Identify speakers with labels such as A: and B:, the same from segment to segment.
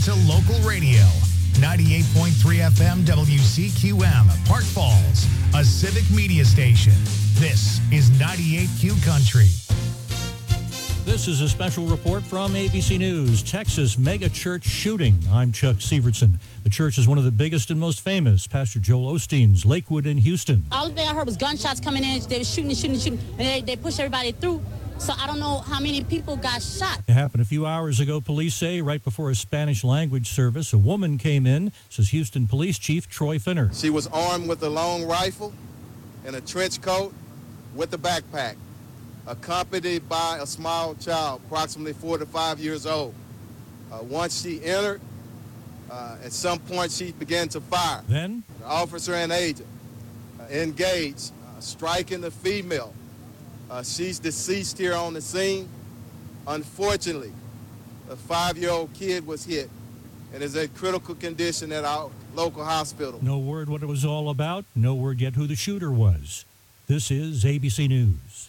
A: to local radio. 98.3 FM WCQM, Park Falls, a civic media station. This is 98Q Country.
B: This is a special report from ABC News. Texas mega church shooting. I'm Chuck Sievertson. The church is one of the biggest and most famous. Pastor Joel Osteen's Lakewood in Houston.
C: All the thing I heard was gunshots coming in. They were shooting, and they pushed everybody through. So I don't know how many people got shot.
B: It happened a few hours ago, police say, right before a Spanish language service. A woman came in, says Houston Police Chief Troy Finner.
D: She was armed with a long rifle and a trench coat with a backpack, accompanied by a small child, approximately 4 to 5 years old. Once she entered, at some point she began to fire.
B: Then?
D: The officer and agent engaged, striking the female. She's deceased here on the scene. Unfortunately, a 5-year-old kid was hit and is in critical condition at our local hospital.
B: No word what it was all about. No word yet who the shooter was. This is ABC News.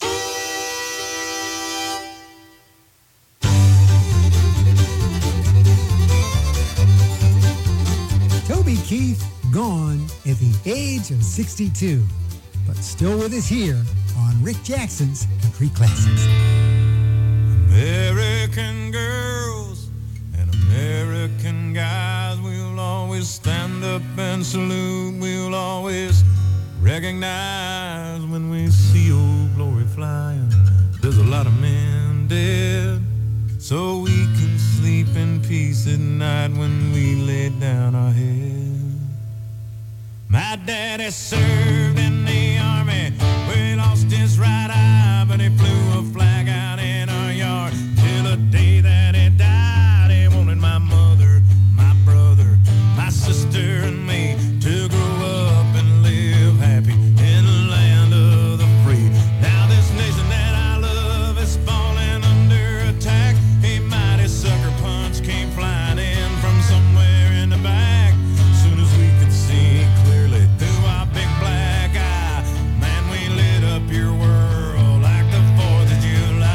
E: Toby Keith gone at the age of 62, but still with us here on Rick Jackson's Country Classics.
F: American girls and American guys, we'll always stand up and salute. We'll always recognize when we see old glory flying. There's a lot of men dead, so we can sleep in peace at night when we lay down our head. My daddy served in the army, where he lost his right eye, but he flew a flag out in our yard till the day that he died. He wanted my mother, my brother, my sister, and me to grow up and live happy in the land of the free. Now this nation that I love is falling under attack. A mighty sucker punch came flying in from somewhere in the back. Soon as we could see clearly through our big black eye, man, we lit up your world like the 4th of July.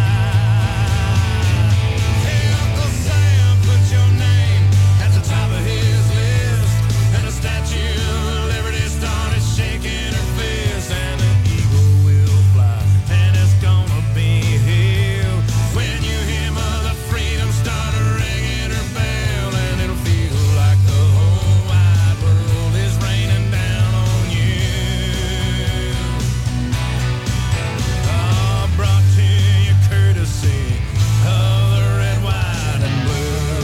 F: Hey, Uncle Sam, put your name at the top of his list, and the Statue of Liberty started shaking her fist, and the eagle will fly, and it's gonna be hell when you hear Mother Freedom start ringing her bell, and it'll feel like the whole wide world is raining down on you. Brought to you courtesy of the red, white, and blue.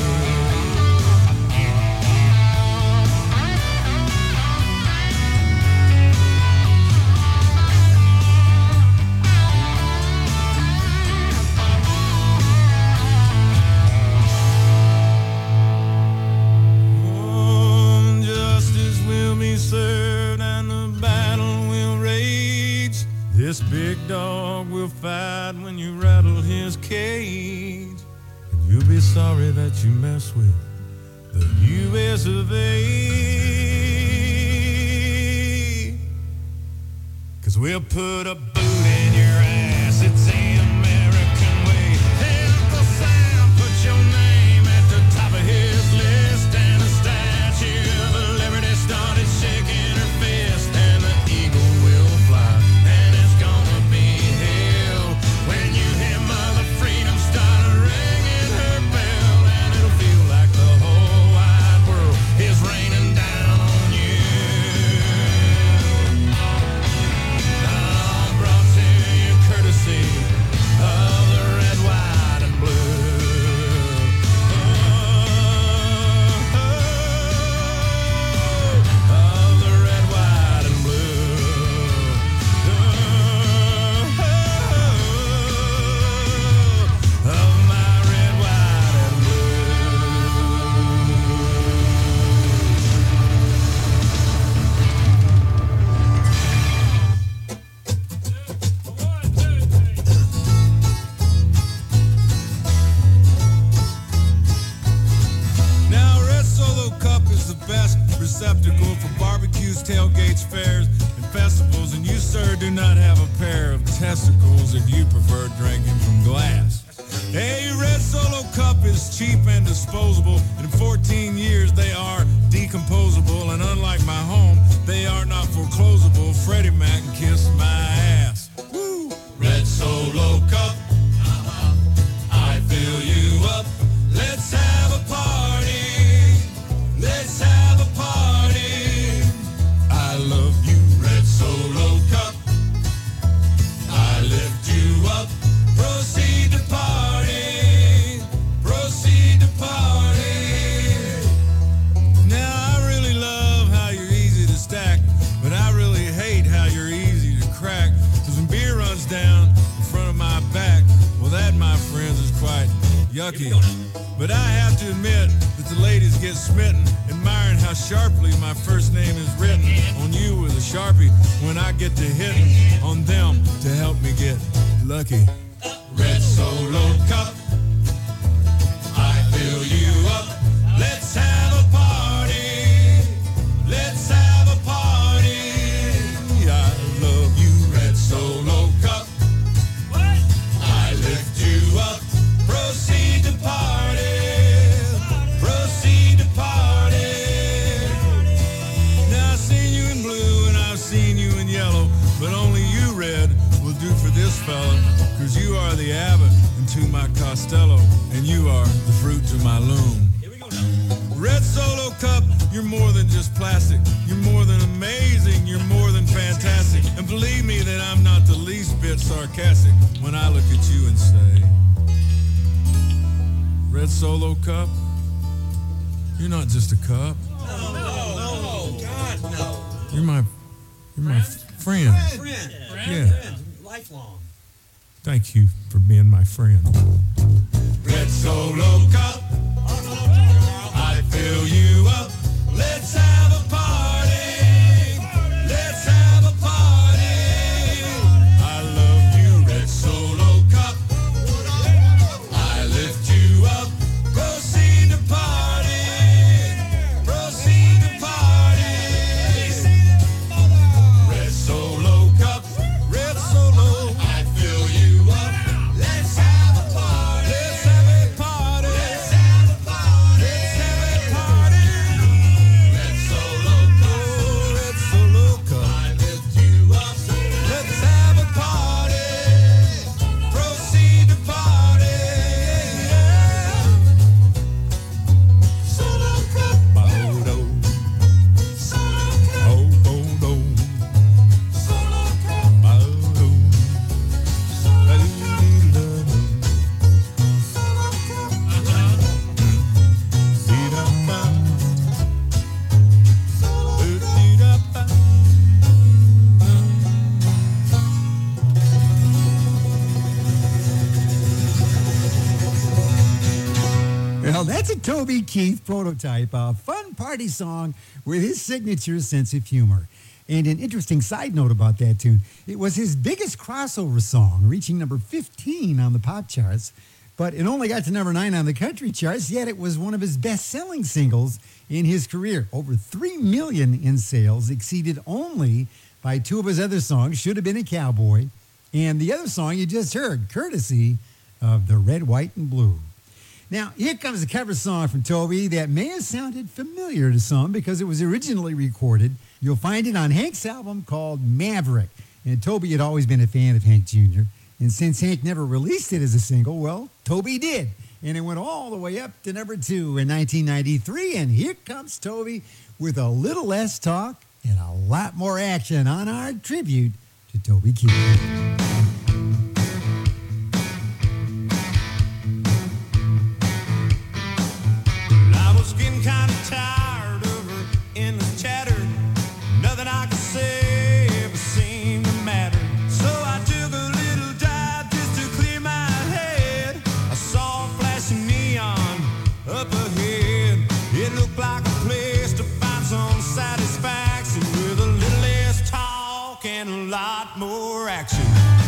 F: Oh, justice will be served and the battle will rage. This big dog will fight when you rattle his cage. And you'll be sorry that you mess with the U.S. of A. 'Cause we'll put a boot in your ass. It's the American way. Hey, Uncle Sam, put your name at the top of his list, and the Statue of Liberty started shaking her fist, and the eagle will fly, and it's gonna be hell when you hear Mother Freedom start ringing her bell, and it'll feel like the whole wide world is raining down on you. Brought to you courtesy of the red, white, and blue. Of the red, white, and blue. Of my red, white, and Now, Red Solo Cup is the best receptacle for barbecues, tailgates, fairs, and festivals, and you, sir, do not have a pair of testicles if you prefer drinking from glass. A Red Solo Cup is cheap and disposable. In 14 years, they are decomposable. And unlike my home, they are not foreclosable. Freddie Mac kissed my ass. Woo! Red Solo Cup, I fill you up. Let's have a party. Let's have a party. I love you, Red Solo Cup. I lift you up. Proceed to party. Proceed to party. Now I really love how you're easy to stack, but I really hate how you're easy to crack. Cause when beer runs down in front of my back, well that, my friends, is quite yucky. But I have to admit that the ladies get smitten, admiring how sharply my first name is written on you with a Sharpie when I get to hitting on them to help me get lucky. Red Solo Cup, I fill you up. Let's have a party. Let's have a party. I love you, Red Solo Cup. I lift you up. Proceed to party. Proceed to party. Now I've seen you in blue and I've seen you in yellow, but only you, Red, will do for this fella. Cause you are the Abbott into my Costello, and you are the fruit to my loom. Here we go now. Red Solo Cup, you're more than just plastic. You're more than amazing. You're more than fantastic. And believe me that I'm not the least bit sarcastic when I look at you and say, Red Solo Cup, you're not just a cup.
G: No, God, no.
F: You're my friend. Yeah.
G: Lifelong.
F: Thank you for being my friend. Red Solo Cup, I fill you up. Let's have a party. Let's have a party. I love you, Red Solo Cup. I lift you up. Proceed to party. Proceed to party. Red Solo Cup. Red Solo. I fill you up. Let's have a party. Let's have a party. Let's have a party. Let's have a party. Red Solo Cup. Red Solo Cup. I lift you up. Let's have a party. Proceed to party. Solo Cup. Bodo. Solo Cup. Oh, Bodo. Solo Cup. Bodo.
E: Well, that's a Toby Keith prototype, a fun party song with his signature sense of humor. And an interesting side note about that tune, it was his biggest crossover song, reaching number 15 on the pop charts, but it only got to number 9 on the country charts, yet it was one of his best-selling singles in his career. Over 3 million in sales, exceeded only by 2 of his other songs, Should Have Been a Cowboy, and the other song you just heard, courtesy of the Red, White, and Blue. Now, here comes a cover song from Toby that may have sounded familiar to some because it was originally recorded. You'll find it on Hank's album called Maverick. And Toby had always been a fan of Hank Jr. And since Hank never released it as a single, well, Toby did. And it went all the way up to number 2 in 1993. And here comes Toby with a little less talk and a lot more action on our tribute to Toby Keith.
F: Getting kind of tired of her endless chatter. Nothing I could say ever seemed to matter. So I took a little dive just to clear my head. I saw a flashing neon up ahead. It looked like a place to find some satisfaction with a little less talk and a lot more action.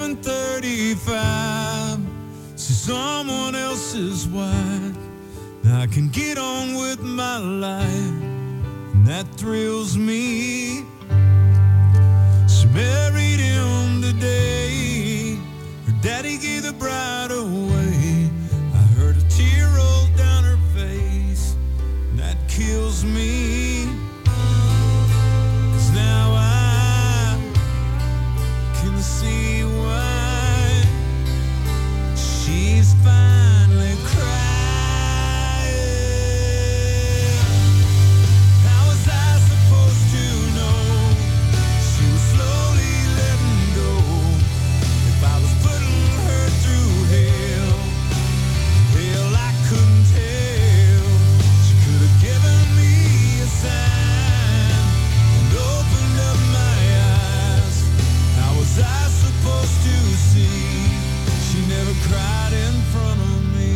F: 7:35. See someone else's wife. I can get on with my life, and that thrills me. She married him today. Her daddy gave the bride away. I heard a tear roll down her face, and that kills me. 'Cause now I can see why she's finally crying. How was I supposed to know she was slowly letting go? If I was putting her through hell, hell I couldn't tell. She could have given me a sign and opened up my eyes. How was I supposed to see? She never cried in front of me.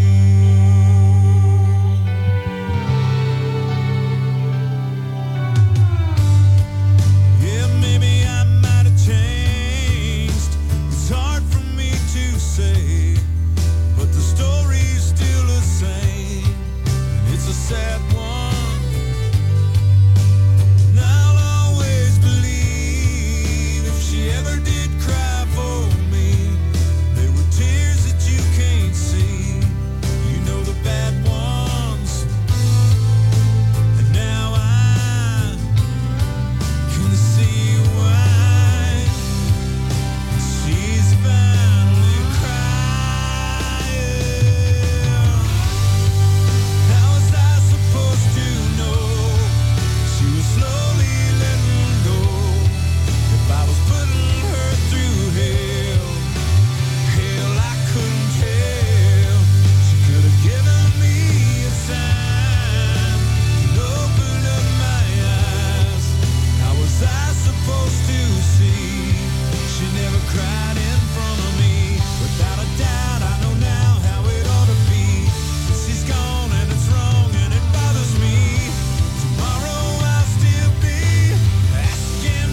F: Yeah, maybe I might have changed. It's hard for me to say, but the story's still the same. It's a sad one. And I'll always believe if she ever did cry for me, they were tears that you can't see. You know, the bad ones. And now I can see why she's finally crying. How was I supposed to know she was slowly letting go? If I was putting her through hell, hell I couldn't tell. She could have given me a sign and opened up my eyes. How was I supposed to see? She never cried in front of me. Without a doubt, I know now how it ought to be. But she's gone and it's wrong and it bothers me. Tomorrow I'll still be asking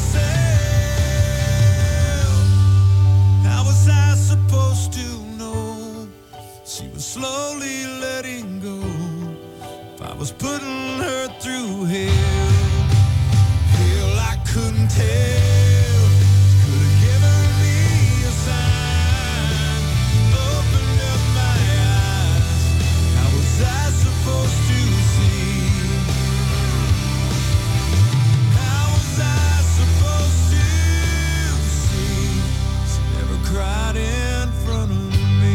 F: myself, how was I supposed to know she was slowly letting go? If I was putting her through hell, hell I couldn't tell. Could have given me a sign, opened up my eyes. How was I supposed to see? How was I supposed to see? She never cried in front of me.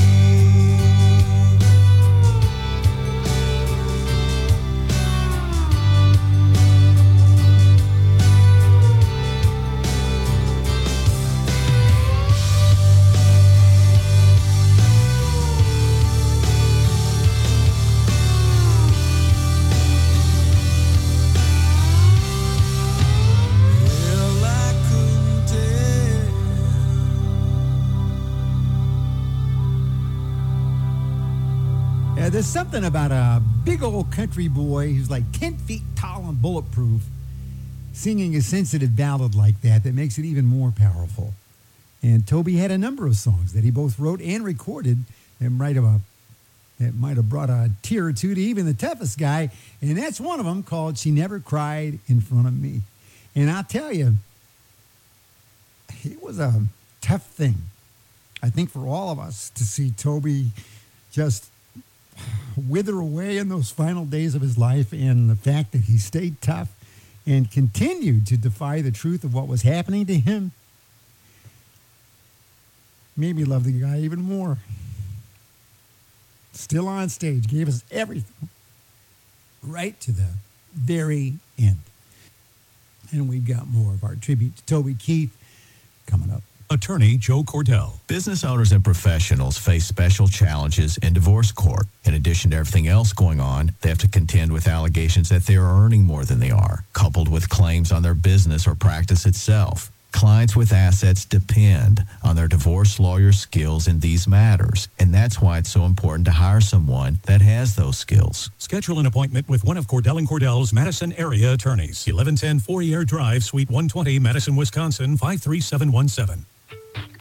F: Hell I couldn't tell.
E: Yeah, there's something about a big old country boy who's like 10 feet tall and bulletproof singing a sensitive ballad like that that makes it even more powerful. And Toby had a number of songs that he both wrote and recorded that might have brought a tear or two to even the toughest guy. And that's one of them, called She Never Cried in Front of Me. And I'll tell you, it was a tough thing, I think, for all of us to see Toby just wither away in those final days of his life, and the fact that he stayed tough and continued to defy the truth of what was happening to him made me love the guy even more. Still on stage, gave us everything right to the very end. And we've got more of our tribute to Toby Keith coming up.
H: Attorney Joe Cordell.
I: Business owners and professionals face special challenges in divorce court. In addition to everything else going on, they have to contend with allegations that they are earning more than they are, coupled with claims on their business or practice itself. Clients with assets depend on their divorce lawyer skills in these matters, and that's why it's so important to hire someone that has those skills.
H: Schedule an appointment with one of Cordell & Cordell's Madison area attorneys. 1110 Fourier Drive, Suite 120, Madison, Wisconsin, 53717.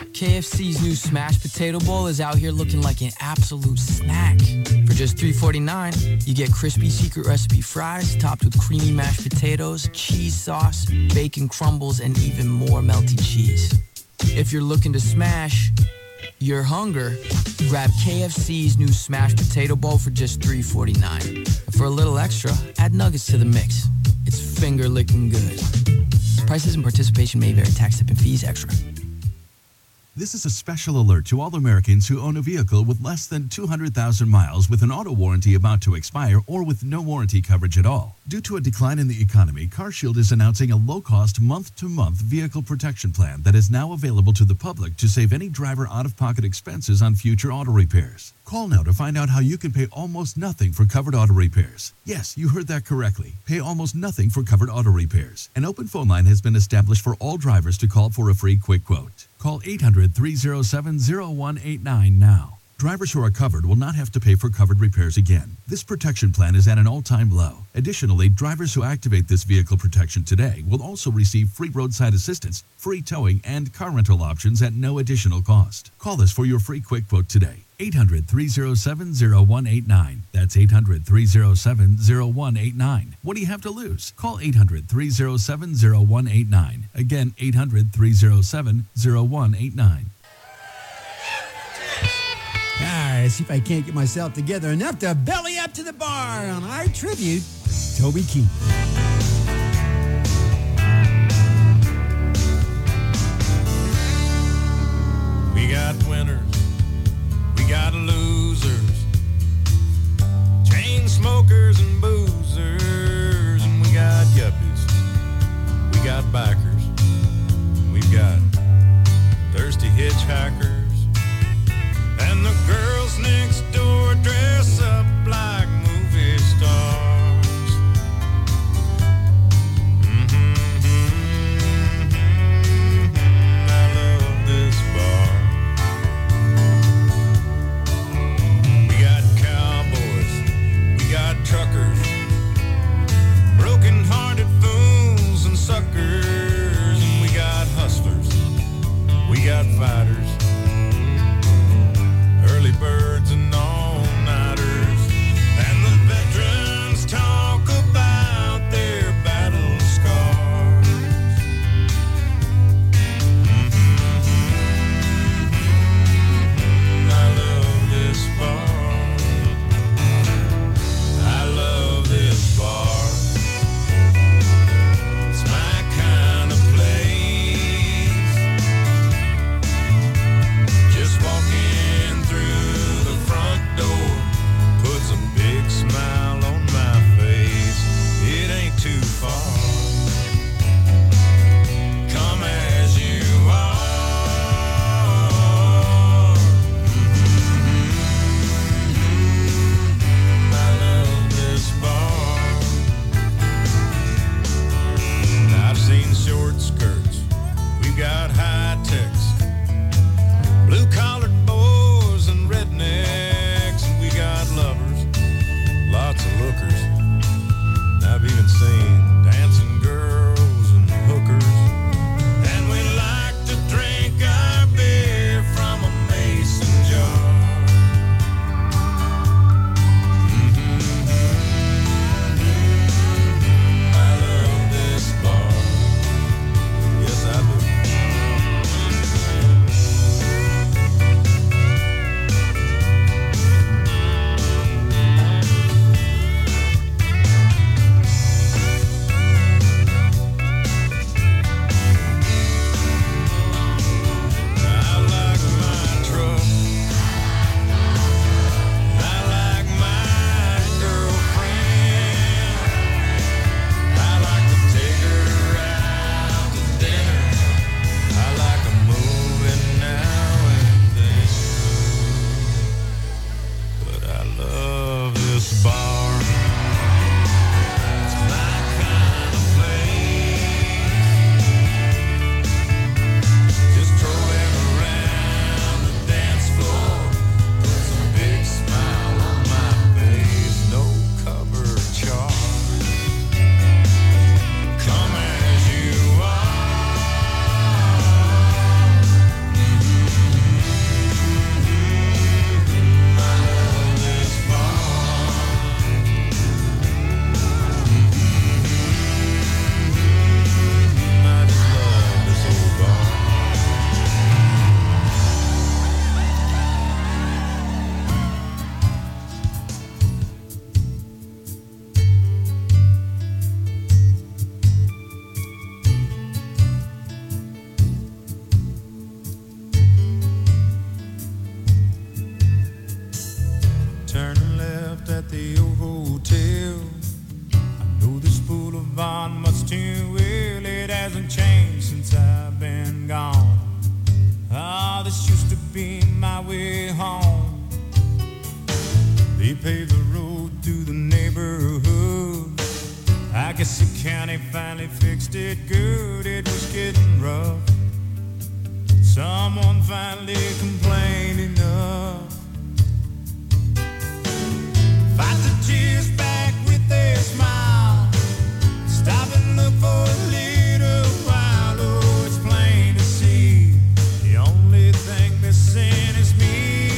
J: KFC's new Smashed Potato Bowl is out here looking like an absolute snack. For just $3.49, you get crispy secret recipe fries topped with creamy mashed potatoes, cheese sauce, bacon crumbles, and even more melty cheese. If you're looking to smash your hunger, grab KFC's new Smashed Potato Bowl for just $3.49. And for a little extra, add nuggets to the mix. It's finger-licking good. Prices and participation may vary. Tax, tip, and fees extra.
K: This is a special alert to all Americans who own a vehicle with less than 200,000 miles with an auto warranty about to expire or with no warranty coverage at all. Due to a decline in the economy, CarShield is announcing a low-cost month-to-month vehicle protection plan that is now available to the public to save any driver out-of-pocket expenses on future auto repairs. Call now to find out how you can pay almost nothing for covered auto repairs. Yes, you heard that correctly. Pay almost nothing for covered auto repairs. An open phone line has been established for all drivers to call for a free quick quote. Call 800-307-0189 now. Drivers who are covered will not have to pay for covered repairs again. This protection plan is at an all-time low. Additionally, drivers who activate this vehicle protection today will also receive free roadside assistance, free towing, and car rental options at no additional cost. Call us for your free quick quote today. 800-307-0189. That's 800-307-0189. What do you have to lose? Call 800-307-0189. Again, 800-307-0189.
E: All right, see if I can't get myself together enough to belly up to the bar on our tribute, Toby Keith.
F: We got winners, we got losers, chain smokers and boozers, and we got yuppies, we got bikers, we've got thirsty hitchhikers. And the girls next door dress up like movie stars. I love this bar. We got cowboys, we got truckers, broken-hearted fools and suckers, and we got hustlers, we got fighters, early birds and all paved the road through the neighborhood. I guess the county finally fixed it good. It was getting rough. Someone finally complained enough. Fight the tears back with a smile. Stop and look for a little while. Oh, it's plain to see. The only thing missing is me.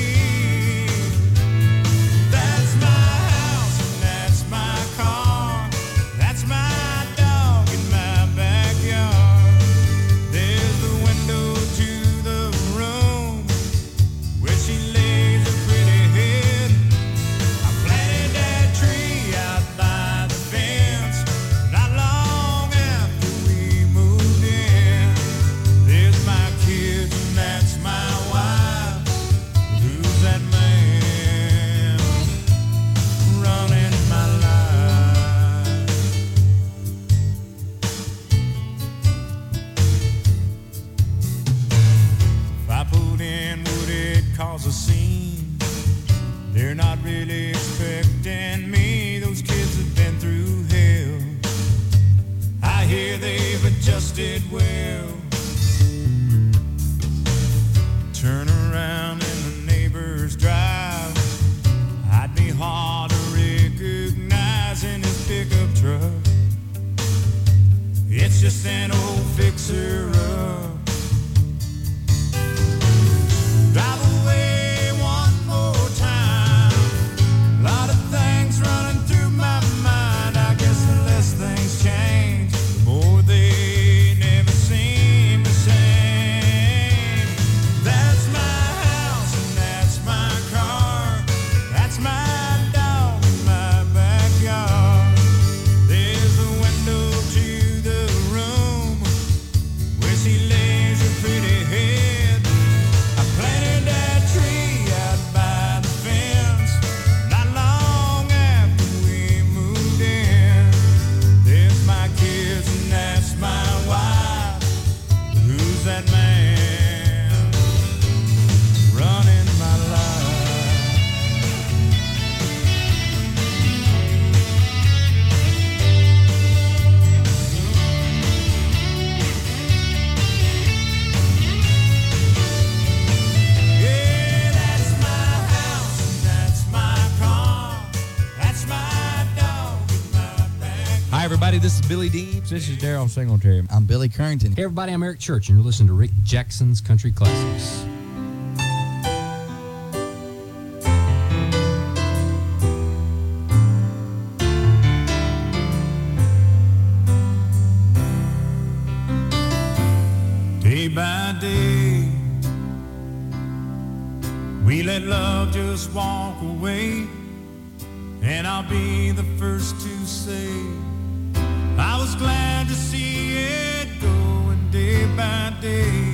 F: That's my house and that's my car. That's my dog in my backyard. There's the window to the room where she lays her pretty head. I planted that tree out by the fence not long after we moved in. There's my kids and that's my wife. Who's that man running my life? If I pulled in, would it cause a scene? They're not really expecting me. Those kids have been through hell. I hear they've adjusted well. Turn around in the neighbor's drive. I'd be hard to recognize in his pickup truck. It's just an old fixer-up. Drive away one more time. A lot of things running through my mind. I guess the less things change, the more they never seem the same. That's my house and that's my car. That's my dog in my backyard. There's a window to the room where she lays her pretty head. I planted that tree out by the fence not long after we moved in. There's my kids and that's my wife. Who's that man running my life? Yeah, that's my house and that's my car. That's my dog in my back.
L: Hi, everybody. This is Billy Deebs. This is Daryl Singletary.
M: I'm Billy Currington.
N: Hey everybody, I'm Eric Church, and you're listening to Rick Jackson's Country Classics.
F: Day by day, we let love just walk away, and I'll be the first to say I was glad to see it going day by day.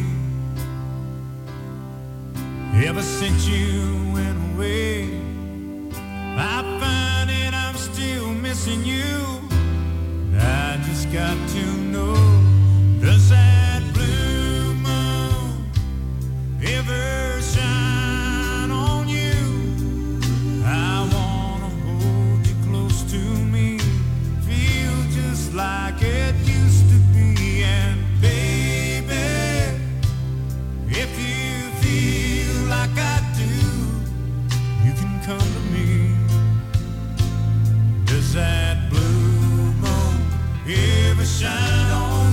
F: Ever since you went away, I find that I'm still missing you. I just got to know, does that blue moon ever shine on you? I wanna hold you close to me, feel just like it used to be. And baby, if you feel like I do, you can come to me. Does that blue moon ever shine on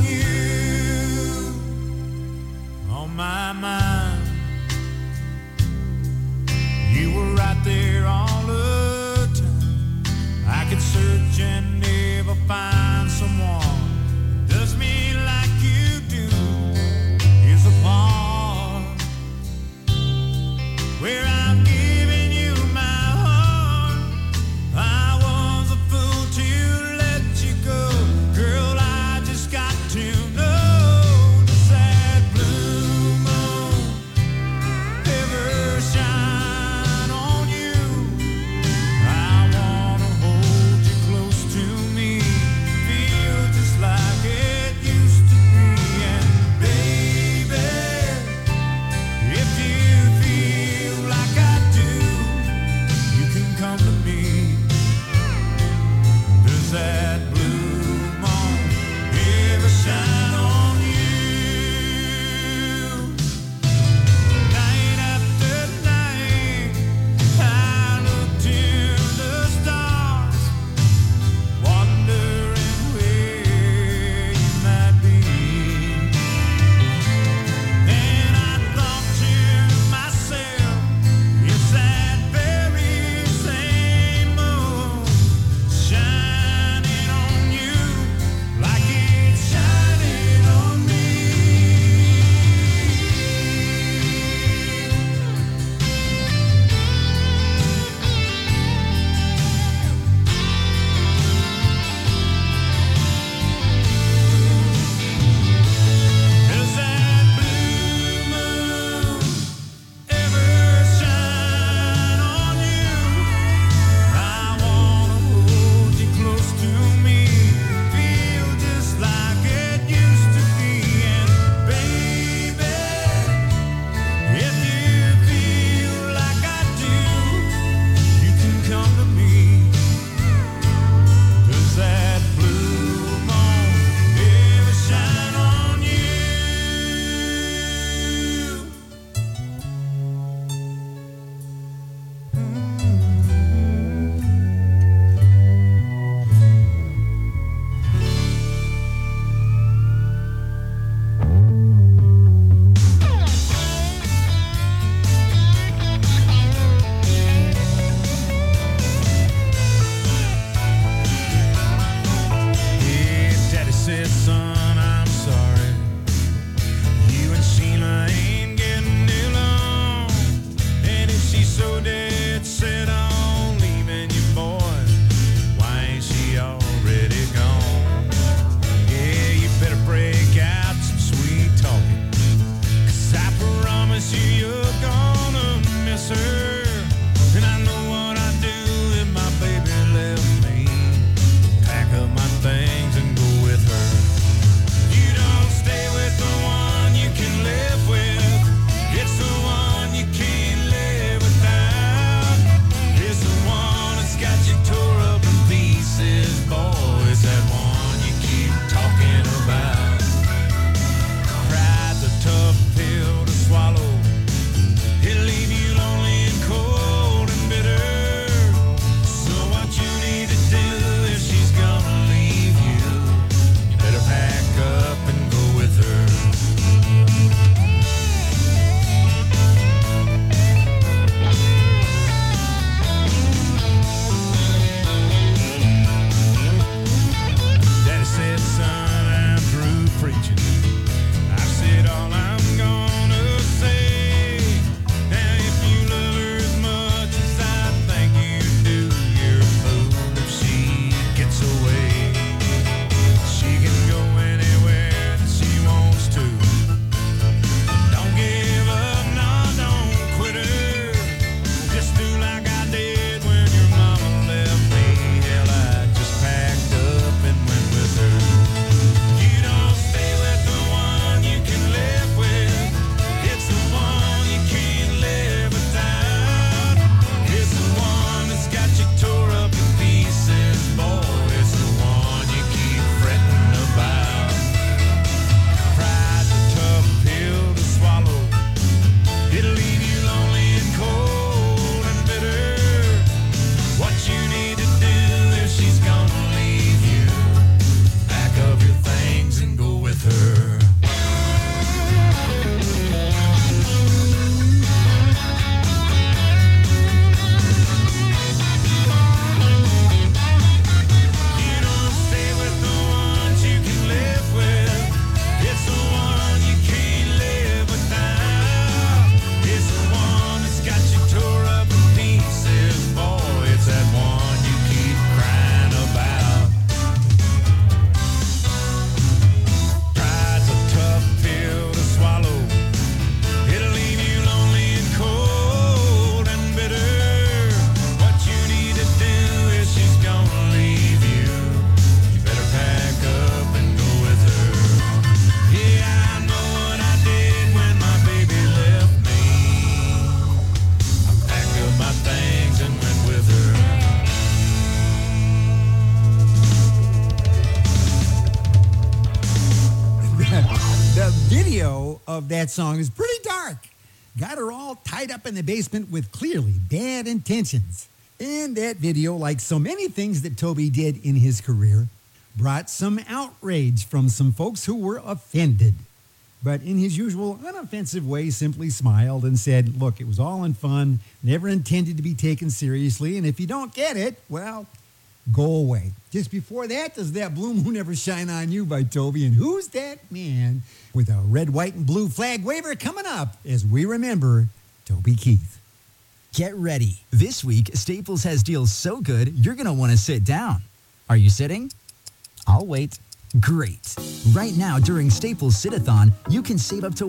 E: of that song is pretty dark. Got her all tied up in the basement with clearly bad intentions. And that video, like so many things that Toby did in his career, brought some outrage from some folks who were offended. But in his usual unoffensive way, simply smiled and said, look, it was all in fun, never intended to be taken seriously, and if you don't get it, well, go away. Just before that, does That Blue Moon Ever Shine on You by Toby, and Who's That Man? With a red, white, and blue flag waver coming up as we remember Toby Keith.
M: Get ready. This week, Staples has deals so good, you're going to want to sit down. Are you sitting? I'll wait. Great. Right now, during Staples Sit-a-thon, you can save up to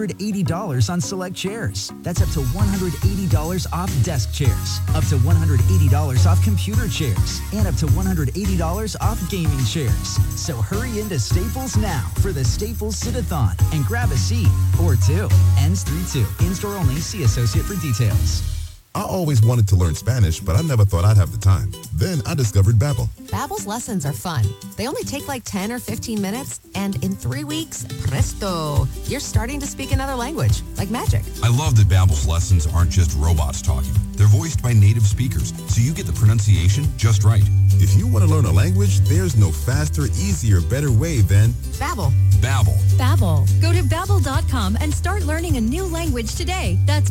M: $180 on select chairs. That's up to $180 off desk chairs, up to $180 off computer chairs, and up to $180 off gaming chairs. So hurry into Staples now for the Staples Sit-a-thon and grab a seat or two. Ends 3-2. In-store only. See associate for details.
O: I always wanted to learn Spanish, but I never thought I'd have the time. Then I discovered Babbel.
P: Babbel's lessons are fun. They only take like 10 or 15 minutes, and in 3 weeks, presto, you're starting to speak another language, like magic.
Q: I love that Babbel's lessons aren't just robots talking. They're voiced by native speakers, so you get the pronunciation just right.
O: If you want to learn a language, there's no faster, easier, better way than
P: Babbel.
Q: Babbel.
R: Babbel. Go to Babbel.com and start learning a new language today. That's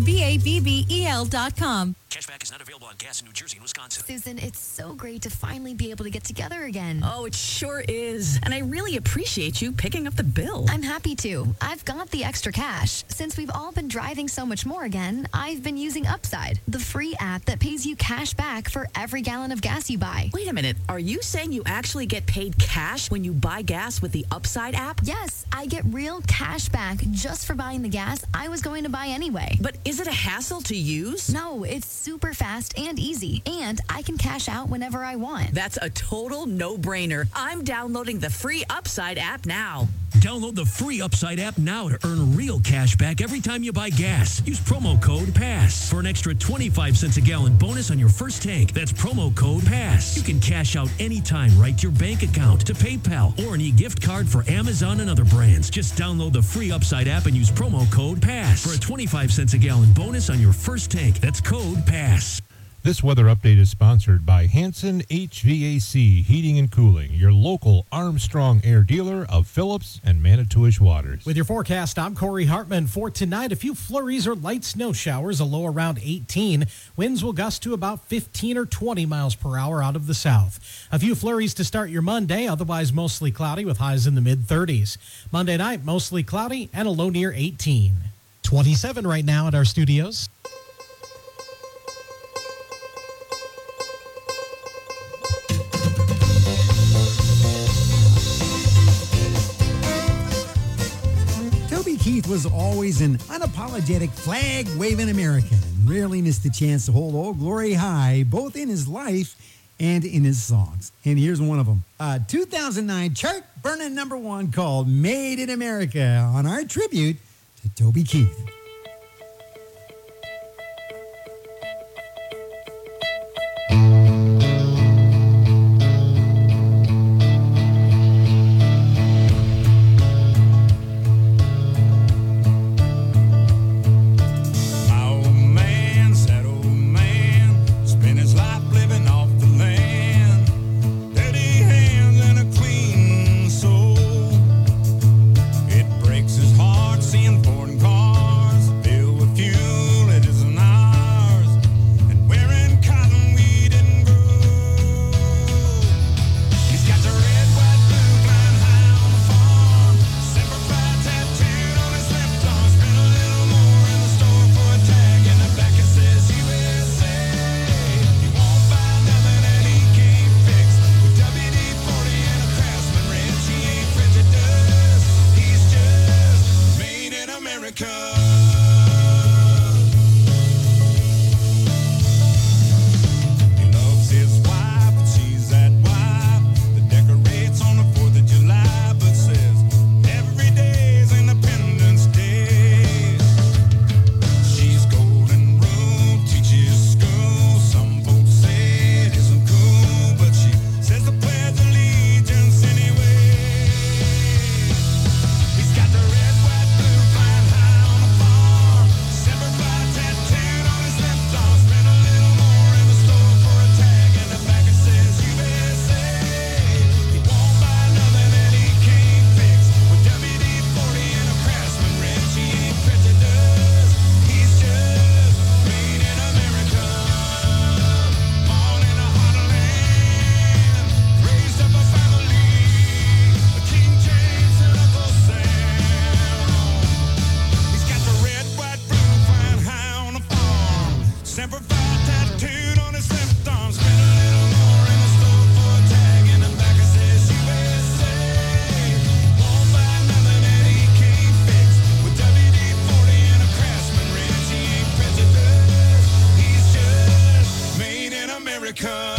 R: BABBEL.com.
S: Cashback is not available on gas in New Jersey and Wisconsin.
T: Susan, it's so great to finally be able to get together again.
U: Oh, it sure is. And I really appreciate you picking up the bill.
T: I'm happy to. I've got the extra cash. Since we've all been driving so much more again, I've been using Upside, the free app that pays you cash back for every gallon of gas you buy.
U: Wait a minute. Are you saying you actually get paid cash when you buy gas with the Upside app?
T: Yes, I get real cash back just for buying the gas I was going to buy anyway.
U: But is it a hassle to use?
T: No, it's super fast and easy, and I can cash out whenever I want.
U: That's a total no-brainer. I'm downloading the free Upside app now.
S: Download the free Upside app now to earn real cash back every time you buy gas. Use promo code PASS for an extra 25 cents a gallon bonus on your first tank. That's promo code PASS. You can cash out anytime right to your bank account, to PayPal, or an e-gift card for Amazon and other brands. Just download the free Upside app and use promo code PASS for a 25 cents a gallon bonus on your first tank. That's code PASS.
V: This weather update is sponsored by Hanson HVAC Heating and Cooling, your local Armstrong Air dealer of Phillips and Manitowish Waters.
W: With your forecast, I'm Corey Hartman. For tonight, a few flurries or light snow showers, a low around 18. Winds will gust to about 15 or 20 miles per hour out of the south. A few flurries to start your Monday, otherwise mostly cloudy with highs in the mid-30s. Monday night, mostly cloudy and a low near 18. 27 right now at our studios.
E: Keith was always an unapologetic flag-waving American and rarely missed a chance to hold Old Glory high, both in his life and in his songs. And here's one of them. A 2009 chart-burning #1 called Made in America on our tribute to Toby Keith.
F: Breaks his heart seeing foreign cars America.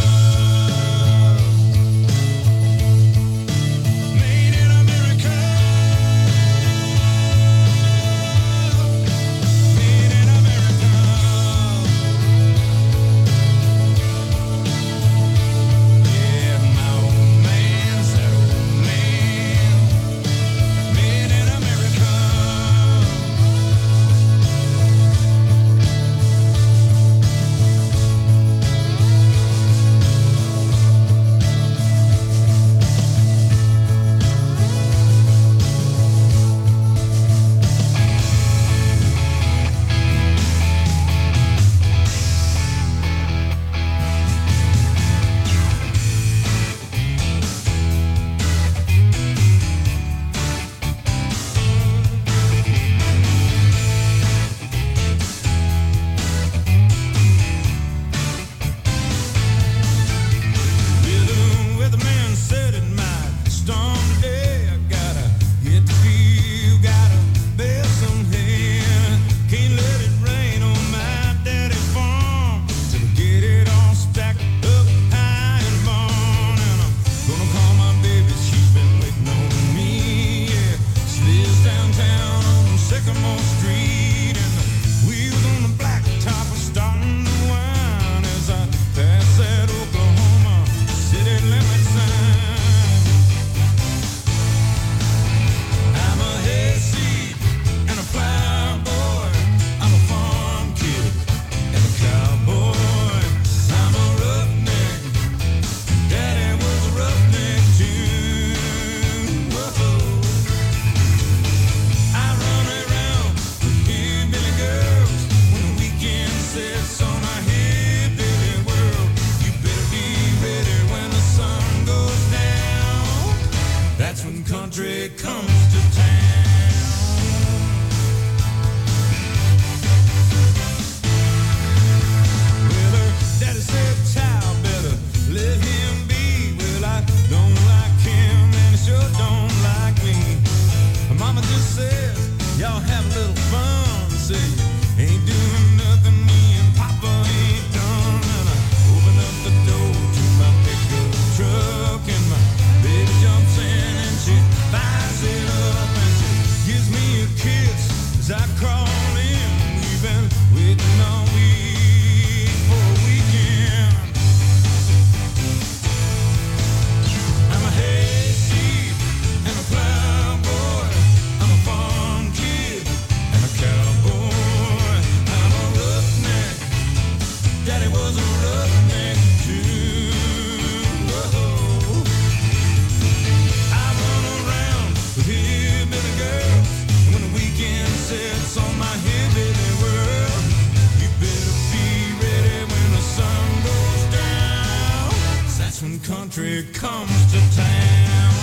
F: Country comes to town.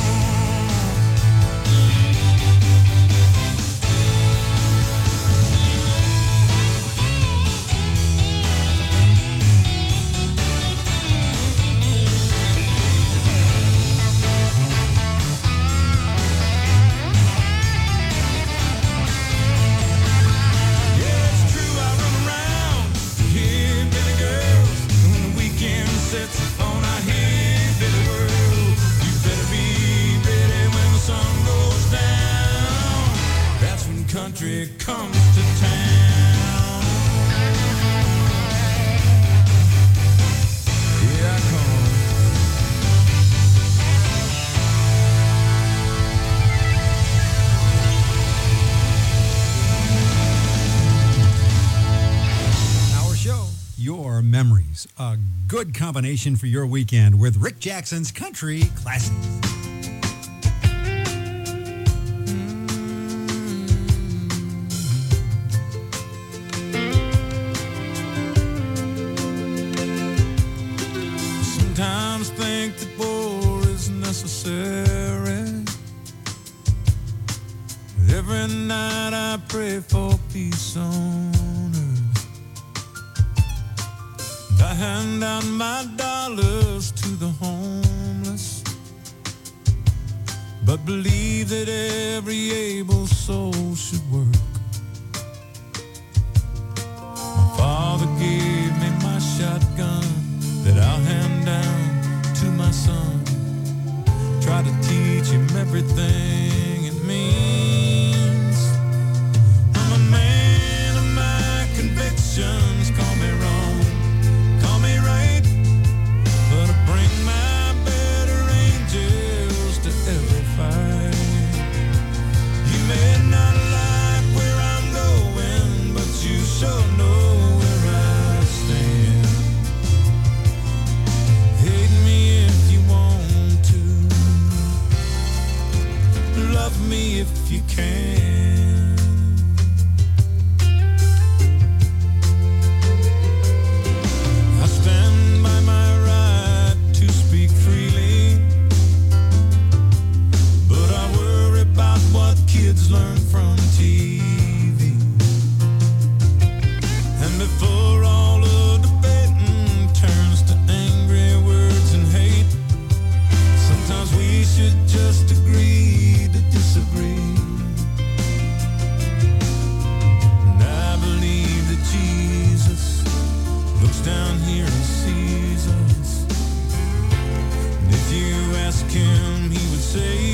F: Country comes to town. Here I come.
E: Our show, Your Memories. A good combination for your weekend with Rick Jackson's Country Classics.
F: Sometimes think that war is necessary. Every night I pray for peace on earth. And I hand out my dollars to the homeless, but believe that every able soul should work. My father gave me my shotgun everything it means. I'm a man of my convictions. Call me wrong, call me right, but I bring my better angels to every fight. You may not like where I'm going, but you sure know where I stand. Hate me if you want to, love me if you can. I stand by my right to speak freely, but I worry about what kids learn from TV. And before all the debating turns to angry words and hate, sometimes we should just agree to disagree. And I believe that Jesus looks down here and sees us. And if you ask him, he would say,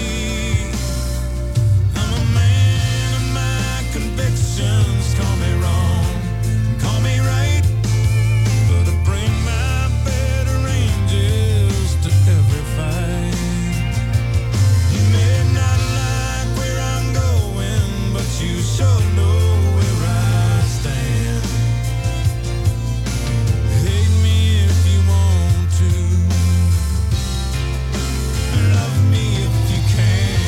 F: I'm a man of my convictions. Call me wrong, call me right, but I bring my better angels to every fight. You may not like where I'm going, but you sure know where I stand. Hate me if you want to, love me if you can.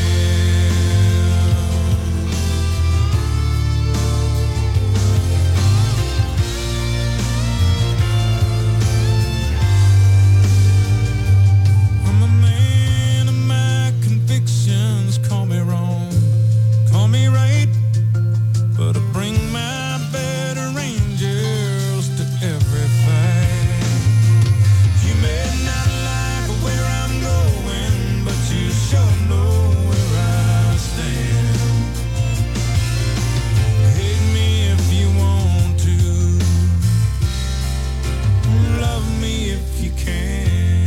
F: I'm a man of my convictions. Call me wrong, call me right, but I bring my better angels to every fight. You may not like where I'm going, but you sure know where I stand. Hate me if you want to, love me if you can.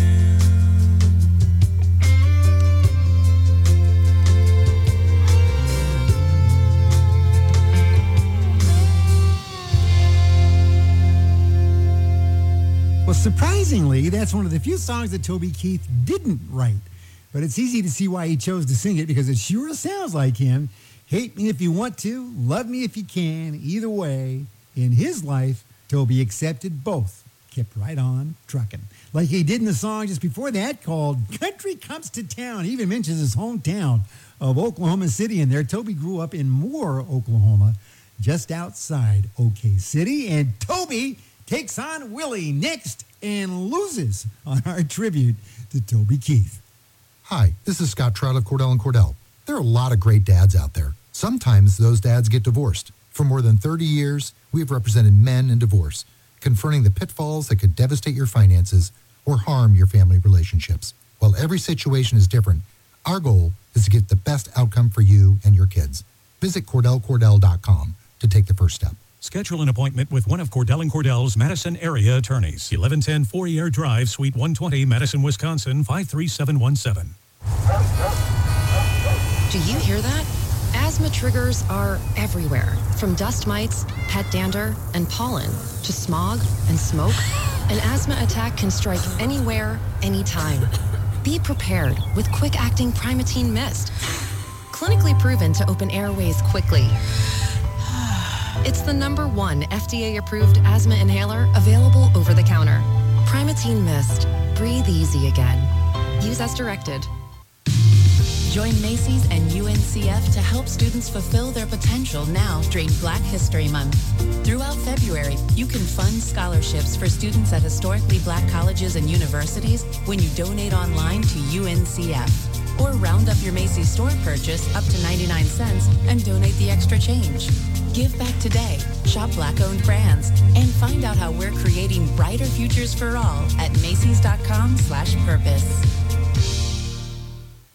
E: Well, surprisingly, that's one of the few songs that Toby Keith didn't write. But it's easy to see why he chose to sing it, because it sure sounds like him. Hate me if you want to, love me if you can. Either way, in his life, Toby accepted both. Kept right on trucking. Like he did in the song just before that called Country Comes to Town. He even mentions his hometown of Oklahoma City in there. Toby grew up in Moore, Oklahoma, just outside OK City. And Toby takes on Willie next and loses on our tribute to Toby Keith.
A: Hi, this is Scott Trout of Cordell & Cordell. There are a lot of great dads out there. Sometimes those dads get divorced. For more than 30 years, we have represented men in divorce, confronting the pitfalls that could devastate your finances or harm your family relationships. While every situation is different, our goal is to get the best outcome for you and your kids. Visit CordellCordell.com to take the first step.
H: Schedule an appointment with one of Cordell & Cordell's Madison area attorneys. 1110 Fourier Drive, Suite 120, Madison, Wisconsin, 53717.
C: Do you hear that? Asthma triggers are everywhere, from dust mites, pet dander, and pollen, to smog and smoke. An asthma attack can strike anywhere, anytime. Be prepared with quick-acting Primatene Mist. Clinically proven to open airways quickly. It's the #1 FDA-approved asthma inhaler available over the counter. Primatene Mist. Breathe easy again. Use as directed.
D: Join Macy's and UNCF to help students fulfill their potential now during Black History Month. Throughout February, you can fund scholarships for students at historically Black colleges and universities when you donate online to UNCF. Or round up your Macy's store purchase up to 99 cents and donate the extra change. Give back today, shop Black-owned brands, and find out how we're creating brighter futures for all at Macys.com/purpose.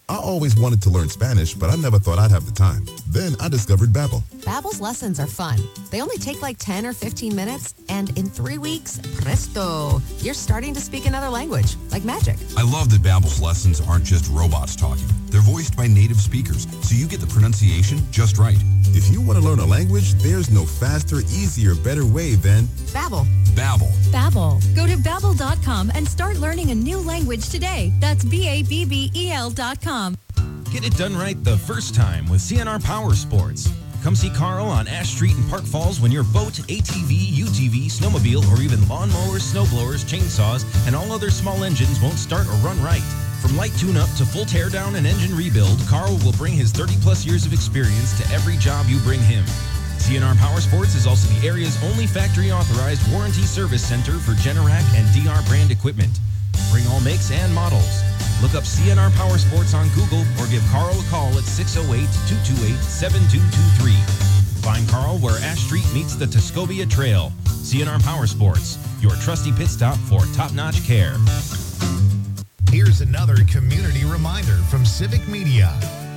O: I always wanted to learn Spanish, but I never thought I'd have the time. Then I discovered Babbel.
P: Babbel's lessons are fun. They only take like 10 or 15 minutes, and in 3 weeks, presto, you're starting to speak another language, like magic.
Q: I love that Babbel's lessons aren't just robots talking. They're voiced by native speakers, so you get the pronunciation just right.
O: If you want to learn a language, there's no faster, easier, better way than
P: Babbel.
Q: Babbel.
R: Babbel. Go to Babbel.com and start learning a new language today. That's BABBEL.com.
B: Get it done right the first time with CNR Power Sports. Come see Carl on Ash Street in Park Falls when your boat, ATV, UTV, snowmobile, or even lawnmowers, snowblowers, chainsaws, and all other small engines won't start or run right. From light tune-up to full teardown and engine rebuild, Carl will bring his 30-plus years of experience to every job you bring him. CNR Power Sports is also the area's only factory-authorized warranty service center for Generac and DR brand equipment. Bring all makes and models. Look up CNR Power Sports on Google or give Carl a call at 608-228-7223. Find Carl where Ash Street meets the Tuscobia Trail. CNR Power Sports, your trusty pit stop for top-notch care.
G: Here's another community reminder from Civic Media.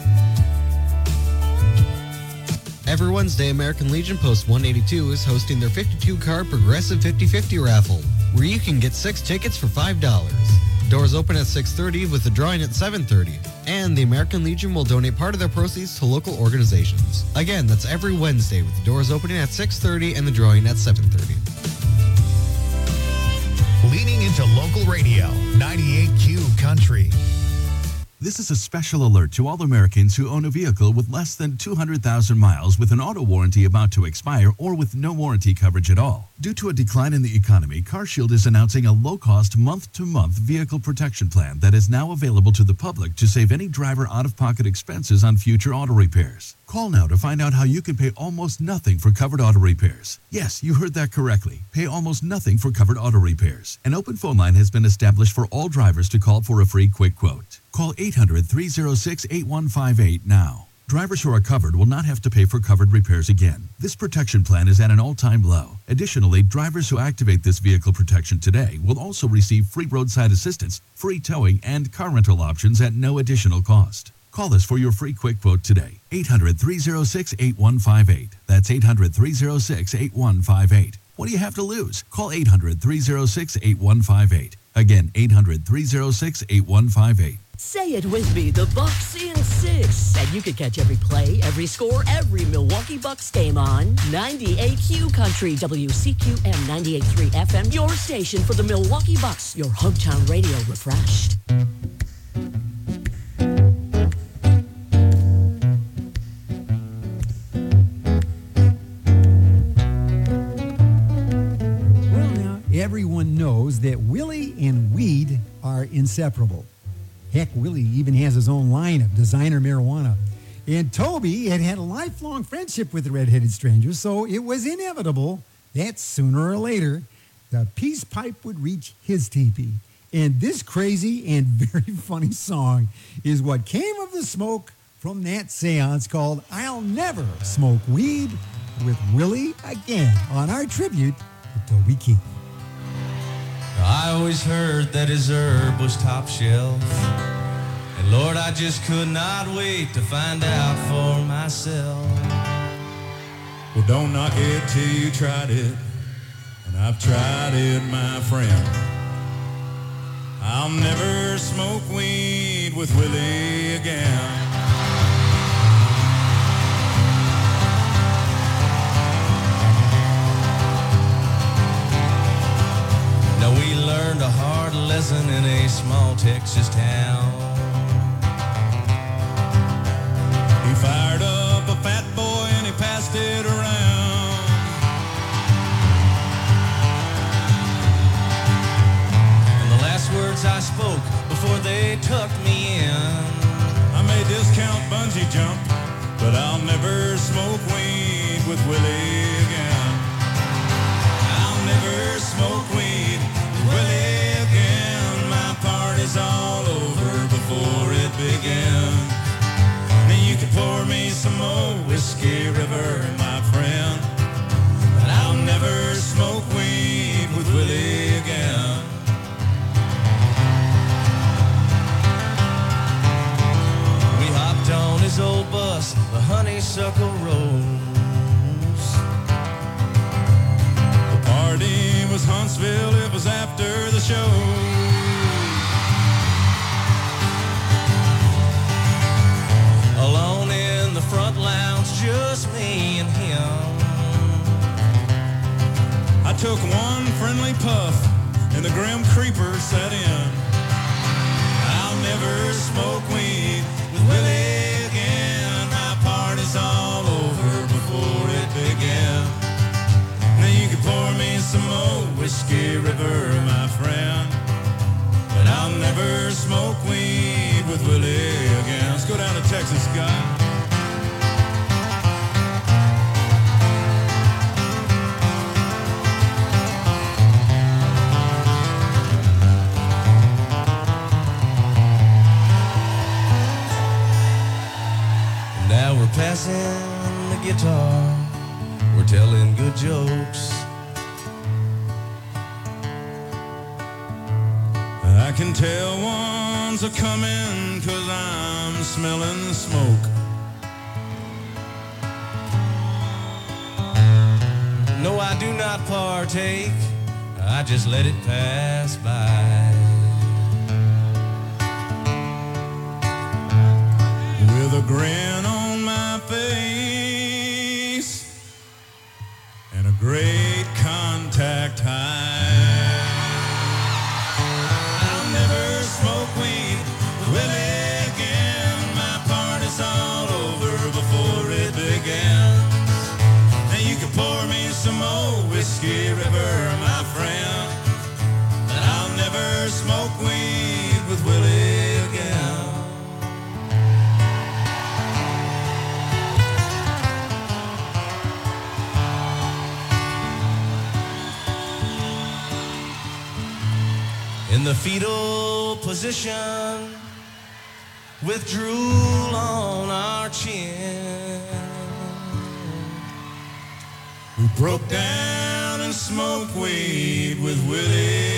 I: Every Wednesday, American Legion Post 182 is hosting their 52-car Progressive 50/50 raffle, where you can get 6 tickets for $5. Doors open at 6:30 with the drawing at 7:30. And the American Legion will donate part of their proceeds to local organizations. Again, that's every Wednesday with the doors opening at 6:30 and the drawing at 7:30.
G: Leading into local radio, 98Q Country.
K: This is a special alert to all Americans who own a vehicle with less than 200,000 miles with an auto warranty about to expire or with no warranty coverage at all. Due to a decline in the economy, CarShield is announcing a low-cost month-to-month vehicle protection plan that is now available to the public to save any driver out-of-pocket expenses on future auto repairs. Call now to find out how you can pay almost nothing for covered auto repairs. Yes, you heard that correctly. Pay almost nothing for covered auto repairs. An open phone line has been established for all drivers to call for a free quick quote. Call 800-306-8158 now. Drivers who are covered will not have to pay for covered repairs again. This protection plan is at an all-time low. Additionally, drivers who activate this vehicle protection today will also receive free roadside assistance, free towing, and car rental options at no additional cost. Call us for your free quick quote today. 800-306-8158. That's 800-306-8158. What do you have to lose? Call 800-306-8158. Again, 800-306-8158.
X: Say it with me, the Bucks in 6. And you can catch every play, every score, every Milwaukee Bucks game on 98Q Country, WCQM 98.3 FM, your station for the Milwaukee Bucks, your hometown radio refreshed.
E: Well, now, everyone knows that Willie and weed are inseparable. Heck, Willie even has his own line of designer marijuana. And Toby had a lifelong friendship with the redheaded stranger, so it was inevitable that sooner or later, the peace pipe would reach his teepee. And this crazy and very funny song is what came of the smoke from that seance called I'll Never Smoke Weed with Willie again on our tribute to Toby Keith.
F: I always heard that his herb was top shelf. And Lord, I just could not wait to find out for myself. Well, don't knock it till you tried it. And I've tried it, my friend. I'll never smoke weed with Willie again. Now we learned a hard lesson in a small Texas town. He fired up a fat boy and he passed it around. And the last words I spoke before they tucked me in, I may discount bungee jump, but I'll never smoke weed with Willie again. I'll never smoke weed with Willie again. My party's all over before it began. Now you can pour me some more Whiskey River, my friend, but I'll never smoke weed with Willie again. Huntsville, it was after the show.
J: Alone in the front lounge, just me and him.
F: I took one friendly puff and the grim creeper set in. I'll never smoke weed with Willie again. My party's all over before it began. Now you can pour me some more Whiskey River, my friend, but I'll never smoke weed with Willie again. Let's go down to Texas, Scott.
J: Now we're passing the guitar, we're telling good jokes.
F: I can tell one's a coming 'cause I'm smelling the smoke.
J: No, I do not partake, I just let it pass by.
F: With a grin on my face and a great contact high. I'll never smoke weed with Willie again. My party's all over before it began. Now you can pour me some more Whiskey River, my friend, but I'll never smoke weed with Willie again.
J: In the fetal position, with drool on our chin,
F: we broke down and smoked weed with Willie